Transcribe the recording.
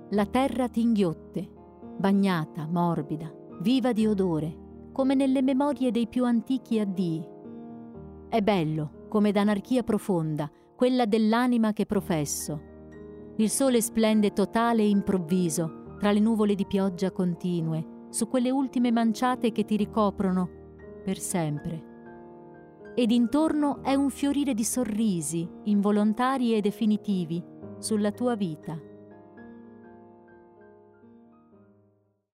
La terra ti inghiotte, bagnata, morbida, viva di odore, come nelle memorie dei più antichi addii. È bello, come d'anarchia profonda, quella dell'anima che professo. Il sole splende totale e improvviso, tra le nuvole di pioggia continue, su quelle ultime manciate che ti ricoprono per sempre. Ed intorno è un fiorire di sorrisi, involontari e definitivi, sulla tua vita.